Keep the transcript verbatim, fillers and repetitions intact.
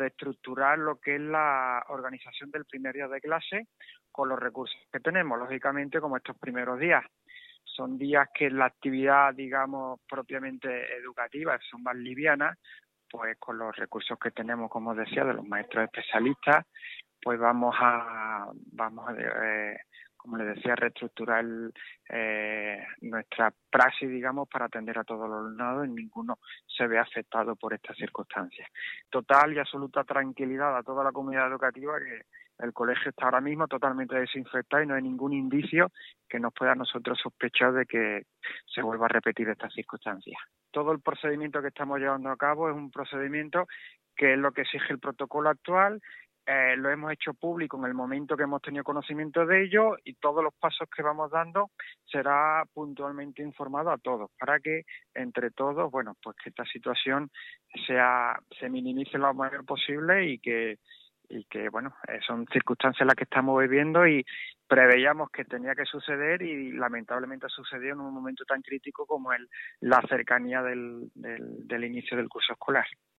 reestructurar lo que es la organización del primer día de clase con los recursos que tenemos. Lógicamente, como estos primeros días son días que la actividad, digamos, propiamente educativa son más livianas, pues con los recursos que tenemos, como decía, de los maestros especialistas, pues vamos a, vamos a eh, como les decía, reestructurar eh, nuestra praxis, digamos, para atender a todos los alumnados y ninguno se ve afectado por estas circunstancias. Total y absoluta tranquilidad a toda la comunidad educativa que el colegio está ahora mismo totalmente desinfectado y no hay ningún indicio que nos pueda a nosotros sospechar de que se vuelva a repetir estas circunstancias. Todo el procedimiento que estamos llevando a cabo es un procedimiento que es lo que exige el protocolo actual. Eh, lo hemos hecho público en el momento que hemos tenido conocimiento de ello y todos los pasos que vamos dando será puntualmente informado a todos para que entre todos, bueno, pues que esta situación sea se minimice lo mayor posible y que y que bueno, eh, son circunstancias las que estamos viviendo y preveíamos que tenía que suceder y lamentablemente ha sucedido en un momento tan crítico como el la cercanía del, del, del inicio del curso escolar.